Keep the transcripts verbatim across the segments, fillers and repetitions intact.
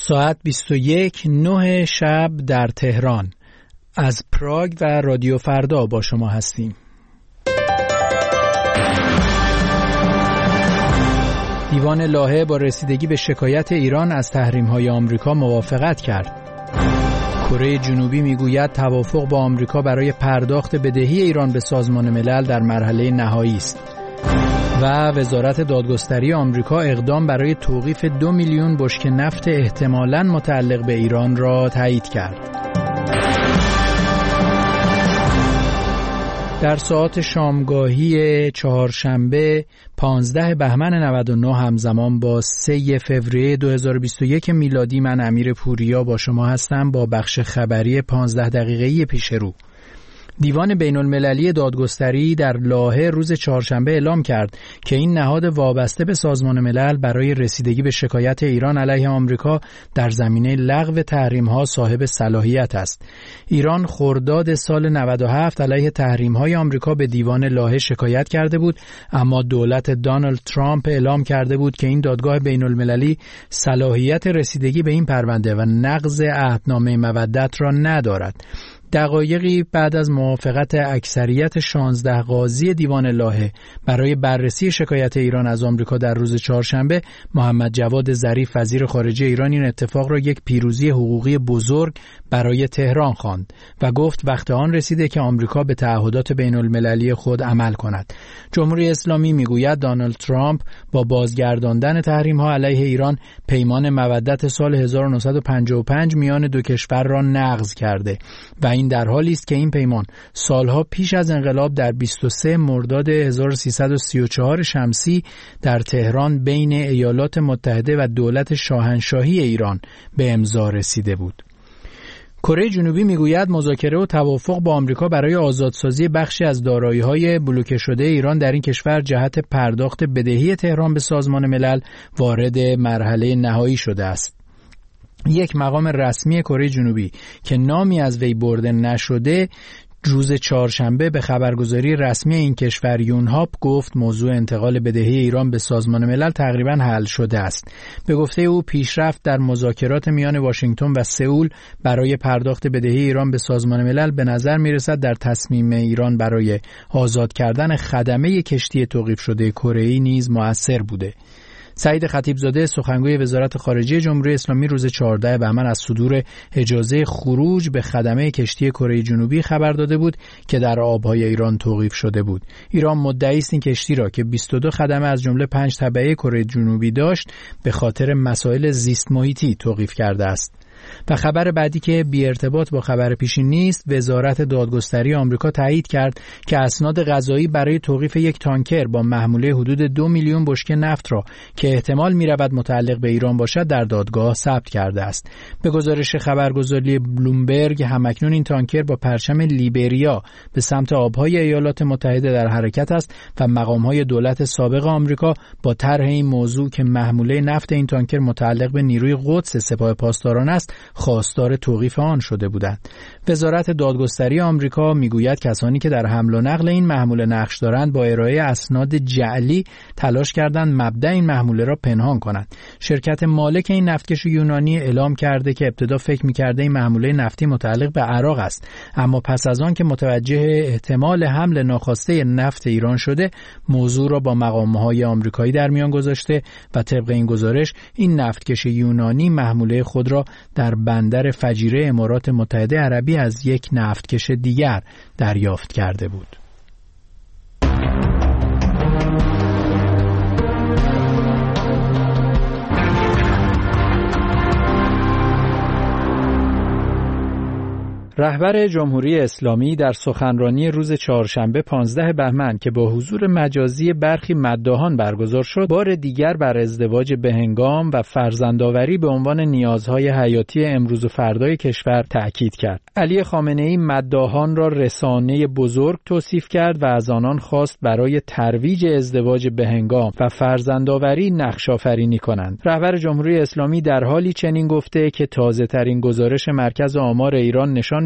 ساعت بیست و یک نه شب در تهران. از پراگ و رادیو فردا با شما هستیم. دیوان لاهه با رسیدگی به شکایت ایران از تحریم‌های آمریکا موافقت کرد. کره جنوبی میگوید توافق با آمریکا برای پرداخت بدهی ایران به سازمان ملل در مرحله نهایی است. و وزارت دادگستری آمریکا اقدام برای توقیف دو میلیون بشکه نفت احتمالاً متعلق به ایران را تایید کرد. در ساعت شامگاهی چهارشنبه پانزده بهمن نود و نه همزمان با سوم فوریه دو هزار و بیست و یک میلادی من امیر پوریا با شما هستم با بخش خبری پانزده دقیقه‌ای پیش رو. دیوان بین المللی دادگستری در لاهه روز چهارشنبه اعلام کرد که این نهاد وابسته به سازمان ملل برای رسیدگی به شکایت ایران علیه آمریکا در زمینه لغو تحریم‌ها صاحب صلاحیت است. ایران خرداد سال نود و هفت علیه تحریم‌های آمریکا به دیوان لاهه شکایت کرده بود، اما دولت دونالد ترامپ اعلام کرده بود که این دادگاه بین المللی صلاحیت رسیدگی به این پرونده و نقض عهدنامه مودت را ندارد. دقایقی بعد از موافقت اکثریت شانزده قاضی دیوان لاهه برای بررسی شکایت ایران از آمریکا در روز چهارشنبه، محمد جواد ظریف وزیر خارجه ایران این اتفاق را یک پیروزی حقوقی بزرگ برای تهران خواند و گفت وقت آن رسیده که آمریکا به تعهدات بین المللی خود عمل کند. جمهوری اسلامی میگوید دونالد ترامپ با بازگرداندن تحریم‌ها علیه ایران پیمان مودت سال هزار و نهصد و پنجاه و پنج میان دو کشور را نقض کرده و این در حالی است که این پیمان سالها پیش از انقلاب در بیست و سوم مرداد هزار و سیصد و سی و چهار شمسی در تهران بین ایالات متحده و دولت شاهنشاهی ایران به امضا رسیده بود. کره جنوبی میگوید مذاکره و توافق با آمریکا برای آزادسازی بخشی از دارایی‌های بلوکه شده ایران در این کشور جهت پرداخت بدهی تهران به سازمان ملل وارد مرحله نهایی شده است. یک مقام رسمی کره جنوبی که نامی از وی برده نشده روز چهارشنبه به خبرگزاری رسمی این کشور یونهاپ گفت موضوع انتقال بدهی ایران به سازمان ملل تقریباً حل شده است. به گفته او پیشرفت در مذاکرات میان واشنگتن و سئول برای پرداخت بدهی ایران به سازمان ملل به نظر میرسد در تصمیم ایران برای آزاد کردن خدمه کشتی توقیف شده کره‌ای نیز مؤثر بوده. سعید خطیبزاده سخنگوی وزارت خارجه جمهوری اسلامی روز چهارده بهمن از صدور اجازه خروج به خدمه کشتی کره جنوبی خبر داده بود که در آبهای ایران توقیف شده بود. ایران مدعی است این کشتی را که بیست و دو خدمه از جمله پنج تبعه کره جنوبی داشت به خاطر مسائل زیست محیطی توقیف کرده است. و خبر بعدی که بی ارتباط با خبر پیشین نیست، وزارت دادگستری آمریکا تایید کرد که اسناد قضایی برای توقیف یک تانکر با محموله حدود دو میلیون بشکه نفت را که احتمال می‌رود متعلق به ایران باشد در دادگاه ثبت کرده است. به گزارش خبرگزاری بلومبرگ همکنون این تانکر با پرچم لیبریا به سمت آبهای ایالات متحده در حرکت است و مقام‌های دولت سابق آمریکا با طرح این موضوع که محموله نفت این تانکر متعلق به نیروی قدس سپاه پاسداران است خواستار توقیف آن شده بودند. وزارت دادگستری آمریکا میگوید کسانی که در حمل و نقل این محموله نقش دارند با ارائه اسناد جعلی تلاش کردند مبدأ این محموله را پنهان کنند. شرکت مالک این نفتکش یونانی اعلام کرده که ابتدا فکر می‌کرده این محموله نفتی متعلق به عراق است، اما پس از آن که متوجه احتمال حمل ناخواسته نفت ایران شده، موضوع را با مقام‌های آمریکایی در میان گذاشته و طبق این گزارش این نفتکش یونانی محموله خود را در بندر فجیره امارات متحده عربی از یک نفتکش دیگر دریافت کرده بود. رهبر جمهوری اسلامی در سخنرانی روز چهارشنبه پانزده بهمن که با حضور مجازی برخی مداحان برگزار شد، بار دیگر بر ازدواج بهنگام و فرزندآوری به عنوان نیازهای حیاتی امروز و فردای کشور تأکید کرد. علی خامنه‌ای مداحان را رسانه بزرگ توصیف کرد و از آنان خواست برای ترویج ازدواج بهنگام و فرزندآوری نقش‌آفرینی کنند. رهبر جمهوری اسلامی در حالی چنین گفته که تازه‌ترین گزارش مرکز آمار ایران نشان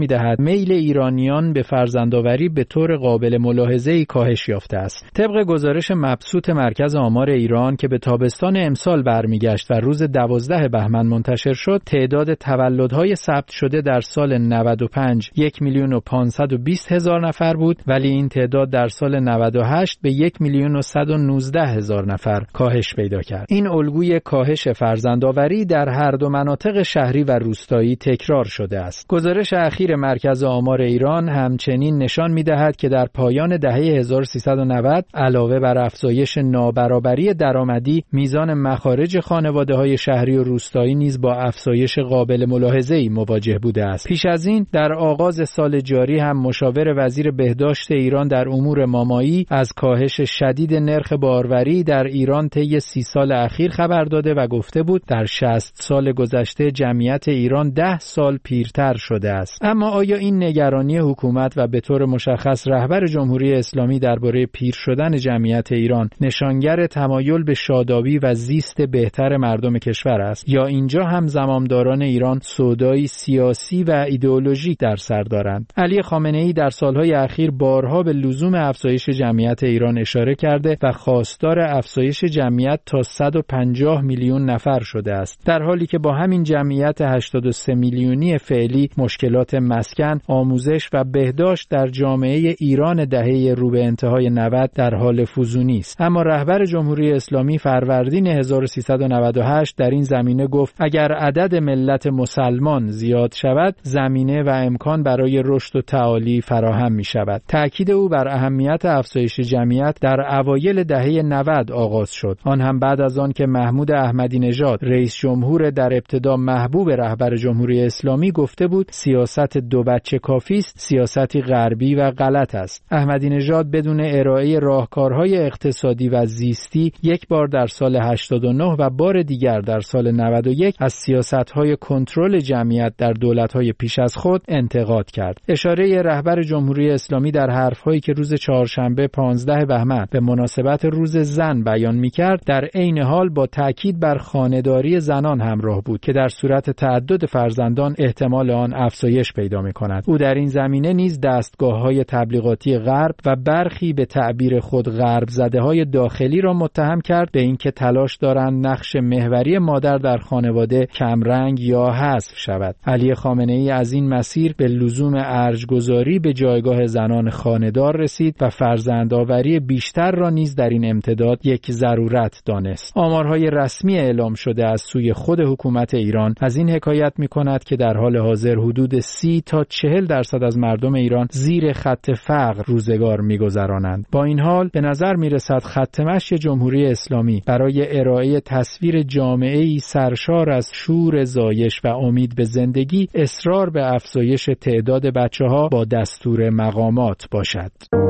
می‌دهد میل ایرانیان به فرزندآوری به طور قابل ملاحظه‌ای کاهش یافته است. طبق گزارش مبسوط مرکز آمار ایران که به تابستان امسال برمیگشت و روز دوازده بهمن منتشر شد، تعداد تولدهای ثبت شده در سال نود و پنج یک میلیون و پانصد و بیست هزار نفر بود، ولی این تعداد در سال نود و هشت به یک میلیون و صد و نوزده هزار نفر کاهش پیدا کرد. این الگوی کاهش فرزندآوری در هر دو مناطق شهری و روستایی تکرار شده است. گزارش اخیر مرکز آمار ایران همچنین نشان می‌دهد که در پایان دهه هزار و سیصد و نود علاوه بر افزایش نابرابری درآمدی، میزان مخارج خانواده‌های شهری و روستایی نیز با افزایش قابل ملاحظه‌ای مواجه بوده است. پیش از این در آغاز سال جاری هم مشاور وزیر بهداشت ایران در امور مامایی از کاهش شدید نرخ باروری در ایران طی سی سال اخیر خبر داده و گفته بود در شصت سال گذشته جمعیت ایران ده سال پیرتر شده است. اما آیا این نگرانی حکومت و به طور مشخص رهبر جمهوری اسلامی درباره پیر شدن جمعیت ایران نشانگر تمایل به شادابی و زیست بهتر مردم کشور است، یا اینجا هم زمامداران ایران سودایی سیاسی و ایدئولوژیک در سر دارند؟ علی خامنه‌ای در سالهای اخیر بارها به لزوم افزایش جمعیت ایران اشاره کرده و خواستار افزایش جمعیت تا صد و پنجاه میلیون نفر شده است، در حالی که با همین جمعیت هشتاد و سه میلیونی فعلی مشکلات مسکن، آموزش و بهداشت در جامعه ایران دهه رو به انتهای نود در حال فزونی است. اما رهبر جمهوری اسلامی فروردین هزار و سیصد و نود و هشت در این زمینه گفت اگر عدد ملت مسلمان زیاد شود، زمینه و امکان برای رشد و تعالی فراهم می شود. تأکید او بر اهمیت افزایش جمعیت در اوایل دهه نود آغاز شد، آن هم بعد از آن که محمود احمدی نژاد رئیس جمهور در ابتدا محبوب رهبر جمهوری اسلامی گفته بود سیاست دو بچه کافی است، سیاستی غربی و غلط است. احمدی نژاد بدون ارائه راهکارهای اقتصادی و زیستی یک بار در سال هشتاد و نه و بار دیگر در سال نود و یک از سیاست‌های کنترل جمعیت در دولت‌های پیش از خود انتقاد کرد. اشاره رهبر جمهوری اسلامی در حرف‌هایی که روز چهارشنبه پانزده بهمن به مناسبت روز زن بیان می‌کرد در عین حال با تاکید بر خانه‌داری زنان همراه بود که در صورت تعدد فرزندان احتمال آن افزایش پیدا می‌کند. او در این زمینه نیز دستگاه‌های تبلیغاتی غرب و برخی به تعبیر خود غرب زده‌های داخلی را متهم کرد به اینکه تلاش دارند نقش محوری مادر در خانواده کمرنگ یا حذف شود. علی خامنه‌ای از این مسیر به لزوم ارج‌گذاری به جایگاه زنان خانه‌دار رسید و فرزندآوری بیشتر را نیز در این امتداد یک ضرورت دانست. آمارهای رسمی اعلام شده از سوی خود حکومت ایران از این حکایت می‌کند که در حال حاضر حدود سی تا چهل درصد از مردم ایران زیر خط فقر روزگار می‌گذرانند. با این حال به نظر می‌رسد خط مشی جمهوری اسلامی برای ارائه تصویر جامعه‌ای سرشار از شور زایش و امید به زندگی اصرار به افزایش تعداد بچه‌ها با دستور مقامات باشد.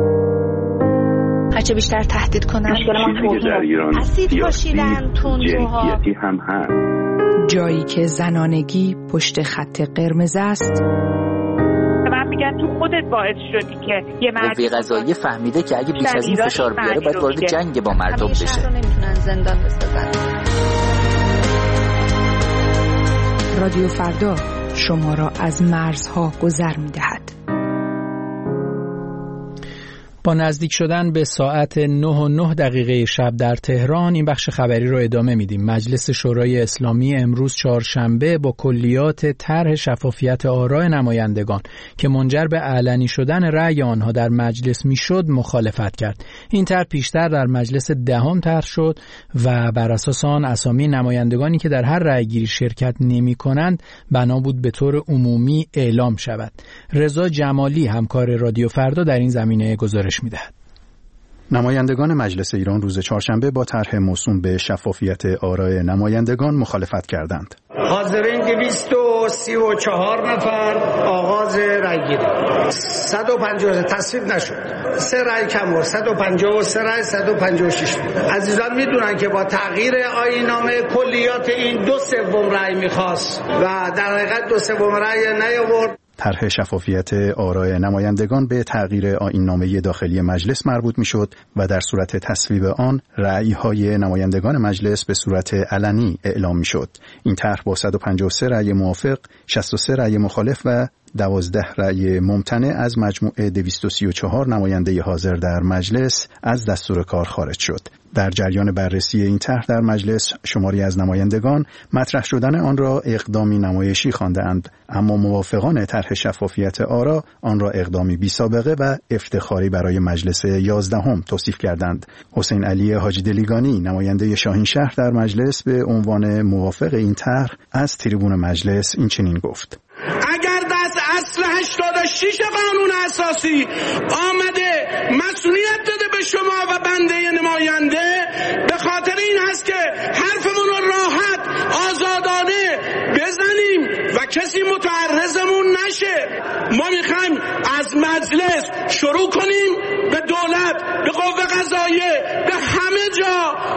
هرچه بیشتر تهدید کنن اسید پاشیدن تندروها هم هست. جایی که زنانگی پشت خط قرمز است. من میگم تو خودت باعث شدی که یه مردی قضایی فهمیده که اگه بیش از این فشار بیاره باید وارد جنگ با مردم بشه. شهر رو نمیتونن زندان بسازن. رادیو فردا شما را از مرزها گذر می‌دهد. با نزدیک شدن به ساعت نه و نه دقیقه شب در تهران این بخش خبری رو ادامه میدیم. مجلس شورای اسلامی امروز چهارشنبه با کلیات طرح شفافیت آراء نمایندگان که منجر به علنی شدن رأی آنها در مجلس میشد مخالفت کرد. این طرح پیشتر در مجلس دهم طرح شد و بر اساس آن اسامی نمایندگانی که در هر رأیگیری شرکت نمی کنند بنا بود به طور عمومی اعلام شود. رضا جمالی همکار رادیو فردا در این زمینه گزارش میدهد. نمایندگان مجلس ایران روز چهارشنبه با طرح موسوم به شفافیت آراء نمایندگان مخالفت کردند. حاضرین دویست و سی و چهار نفر آغاز رأیگیری. صد و پنجاه تصویب نشد. سه رأی کم بود. صد و پنجاه و سه رأی صد و پنجاه و شش. عزیزان میدونن که با تغییر آیین‌نامه کلیات این دو سوم رأی می‌خواست و در حقیقت دو سوم رأی نیاورد. طرح شفافیت آراء نمایندگان به تغییر آیین‌نامه داخلی مجلس مربوط می‌شد و در صورت تصویب آن رأی‌های نمایندگان مجلس به صورت علنی اعلام می‌شد. این طرح با صد و پنجاه و سه رأی موافق، شصت و سه رأی مخالف و دوازده رأی ممتنع از مجموع دویست و سی و چهار نماینده حاضر در مجلس از دستور کار خارج شد. در جریان بررسی این طرح در مجلس شماری از نمایندگان مطرح شدن آن را اقدامی نمایشی خواندند، اما موافقان طرح شفافیت آرا آن را اقدامی بی سابقه و افتخاری برای مجلس یازدهم توصیف کردند. حسین علی حاجی دلیگانی نماینده شاهین شهر در مجلس به عنوان موافق این طرح از تریبون مجلس این چنین گفت: اگر در اصل هشتاد و شش قانون اساسی آمده مسئولیت داده به شما و بنده نماینده، به خاطر این هست که حرفمون رو راحت آزادانه بزنیم و کسی متعرضمون نشه. ما میخوایم از مجلس شروع کنیم به دولت، به قوه قضاییه، به همه جا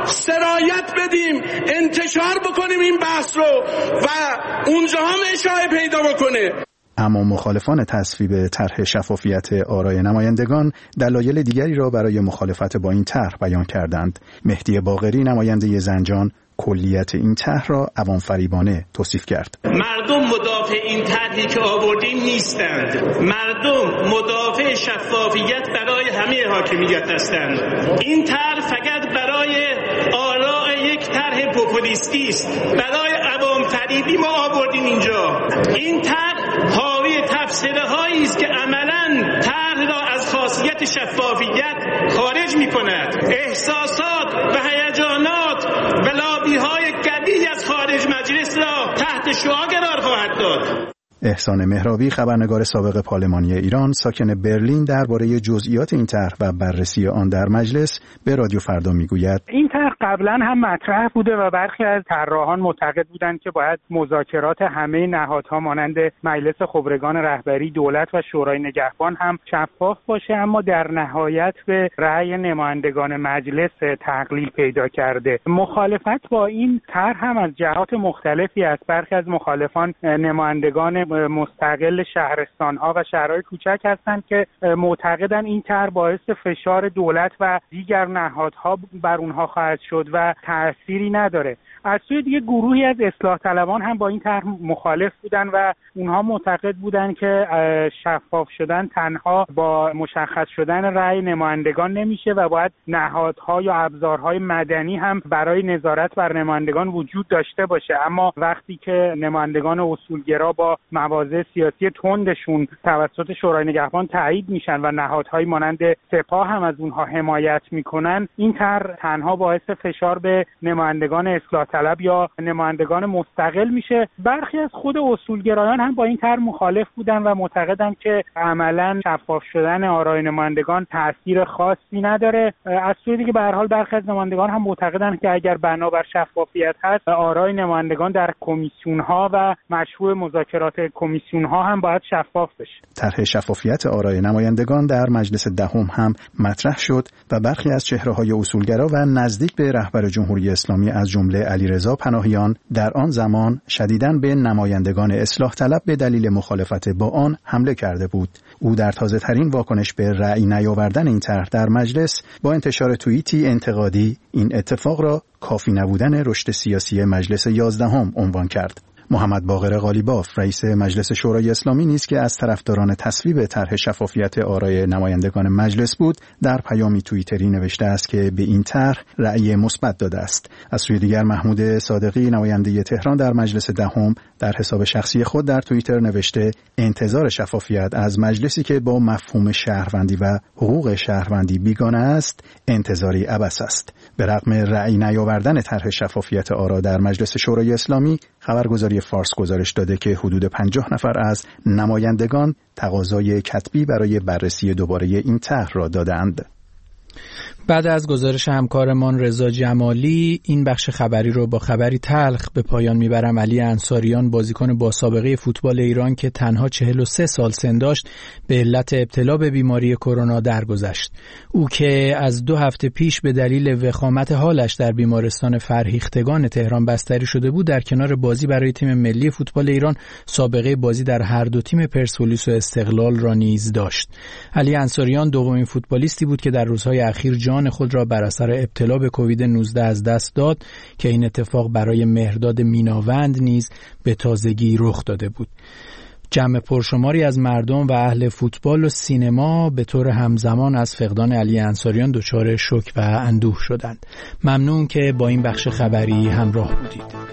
سرایت بدیم، انتشار بکنیم این بحث رو و اونجا هم اشاعه پیدا بکنه. اما مخالفان تصویب طرح شفافیت آراء نمایندگان دلایل دیگری را برای مخالفت با این طرح بیان کردند. مهدی باقری نماینده زنجان کلیت این طرح را عوام فریبانه توصیف کرد. مردم مدافع این طرحی که آوردیم نیستند. مردم مدافع شفافیت برای همه حاکمیت هستند. این طرح فقط برای آراء یک طرح پوپولیستی است. برای عوام فریبی ما آوردیم اینجا. این طرح حاوی تفسیرهایی است که عملاً طرح را از خاصیت شفافیت خارج می‌کند. احساسات و هیجانات و لابی‌های قوی از خارج مجلس را تحت شعاع قرار خواهد داد. احسان مهرابی خبرنگار سابق پارلمانی ایران ساکن برلین درباره جزئیات این طرح و بررسی آن در مجلس به رادیو فردا میگوید: این طرح قبلا هم مطرح بوده و برخی از طراحان معتقد بودند که باید مذاکرات همه نهادها مانند مجلس خبرگان رهبری، دولت و شورای نگهبان هم شفاف باشه، اما در نهایت به رأی نمایندگان مجلس تقلیل پیدا کرده. مخالفت با این طرح هم از جهات مختلفی است. برخی از مخالفان نمایندگان مستقل شهرستان‌ها و شهرهای کوچک هستند که معتقدن این طرح باعث فشار دولت و دیگر نهادها بر اونها خواهد شد و تأثیری نداره. از سوی دیگه گروهی از اصلاح طلبان هم با این طرح مخالف بودن و اونها معتقد بودن که شفاف شدن تنها با مشخص شدن رأی نمایندگان نمیشه و باید نهادها یا ابزارهای مدنی هم برای نظارت بر نمایندگان وجود داشته باشه. اما وقتی که نمایندگان اصولگرا با مواضع سیاسی تندشون توسط شورای نگهبان تایید میشن و نهادهای مانند سپاه هم از اونها حمایت میکنن، این طرح تنها باعث فشار به نمایندگان اصلاح طلب یا نمایندگان مستقل میشه. برخی از خود اصولگرایان هم با این طرح مخالف بودن و معتقدن که عملاً شفاف شدن آراء نمایندگان تأثیر خاصی نداره. از سوی دیگه به هر حال برخی از نمایندگان هم معتقدن که اگر بنابر شفافیت هست، آراء نمایندگان در کمیسیون‌ها و مشروع مذاکرات کمیسیون‌ها هم باید شفاف بشه. طرح شفافیت آراء نمایندگان در مجلس دهم هم مطرح شد و برخی از چهره‌های اصولگرا و نزدیک به رهبر جمهوری اسلامی از جمله علیرضا پناهیان در آن زمان شدیداً به نمایندگان اصلاح طلب به دلیل مخالفت با آن حمله کرده بود. او در تازه‌ترین واکنش به رأی نیاوردن این طرح در مجلس با انتشار توییتی انتقادی این اتفاق را کافی نبودن رشد سیاسی مجلس یازدهم عنوان کرد. محمد باقر قالیباف رئیس مجلس شورای اسلامی نیز که از طرفداران تصویب طرح شفافیت آراء نمایندگان مجلس بود، در پیامی توییتری نوشته است که به این طرح رأی مثبت داده است. از سوی دیگر محمود صادقی نماینده تهران در مجلس دهم در حساب شخصی خود در توییتر نوشته: انتظار شفافیت از مجلسی که با مفهوم شهروندی و حقوق شهروندی بیگانه است انتظاری عبث است. به رغم رأی نیاوردن طرح شفافیت آراء در مجلس شورای اسلامی، خبرگزاری فارس گزارش داده که حدود پنجاه نفر از نمایندگان تقاضای کتبی برای بررسی دوباره این طرح را دادند. بعد از گزارش همکارمان رضا جمالی، این بخش خبری رو با خبری تلخ به پایان میبرم. علی انصاریان، بازیکن با سابقه فوتبال ایران که تنها چهل و سه سال سن داشت، به علت ابتلا به بیماری کرونا درگذشت. او که از دو هفته پیش به دلیل وخامت حالش در بیمارستان فرهیختگان تهران بستری شده بود، در کنار بازی برای تیم ملی فوتبال ایران سابقه بازی در هر دو تیم پرسپولیس و استقلال را نیز داشت. علی انصاریان دومین فوتبالیستی بود که در روزهای اخیر جان خود را بر اثر ابتلا به کووید نوزده از دست داد که این اتفاق برای مهرداد میناوند نیز به تازگی رخ داده بود. جمع پرشماری از مردم و اهل فوتبال و سینما به طور همزمان از فقدان علی انصاریان دچار شوک و اندوه شدند. ممنون که با این بخش خبری همراه بودید.